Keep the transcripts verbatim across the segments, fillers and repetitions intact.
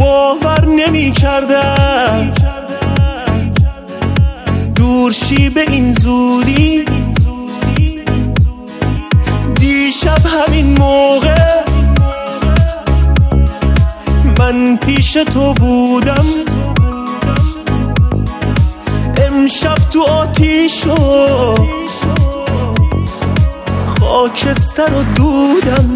باور نمی کردم دورشی به این زودی. دیشب همین موقع من پیش تو بودم، امشب تو آتیش و خاکستر و دودم.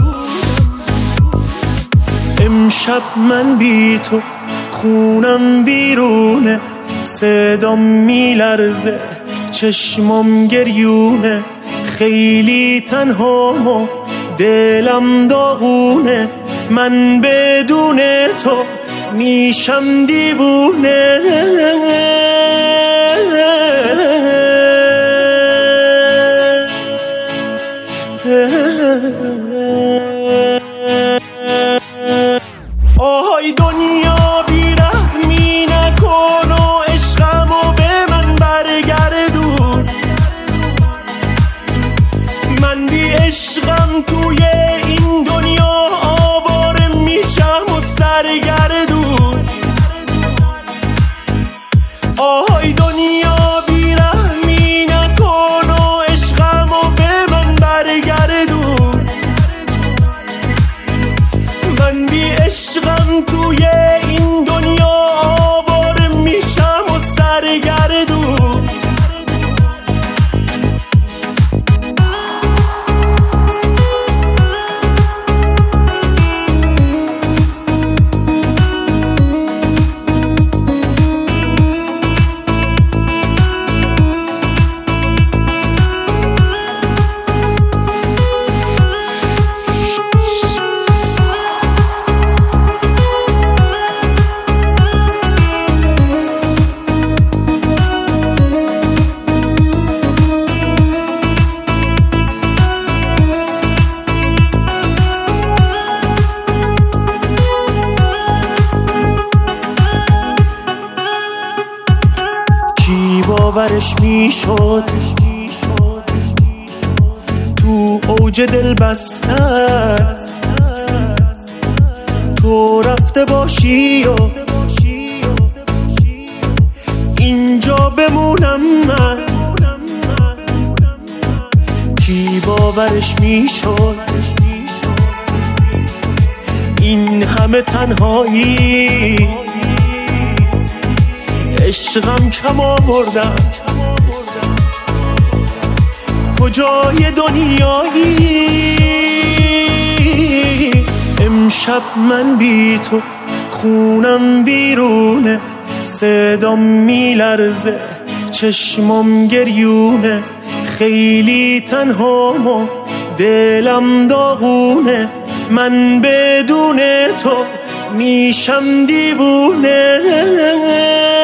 امشب من بی تو خونم بیرونه، صدام میلرزه چشمام گریونه، خیلی تنهام و دلم داغونه، من بدون تو میشم دیوونه. آهای دنیا بیرحمی نکن و عشقمو به من برگردون، من بی عشقم توی این دنیا آواره میشم و سرگردون. آهای دنیا بیرحمی نکن و عشقمو به من برگردون، من بی عشقم توی این دنیا آواره میشم و سرگردون. کی باورش میشد تو اوج دل بستن تو رفته باشی و اینجا بمونم من. کی باورش میشد این همه تنهایی، عشقم کم آوردم کجای دنیایی. امشب من بی تو خونم بیرونه، صدام میلرزه چشمام گریونه، خیلی تنهام و دلم داغونه، من بدون تو میشم دیوونه.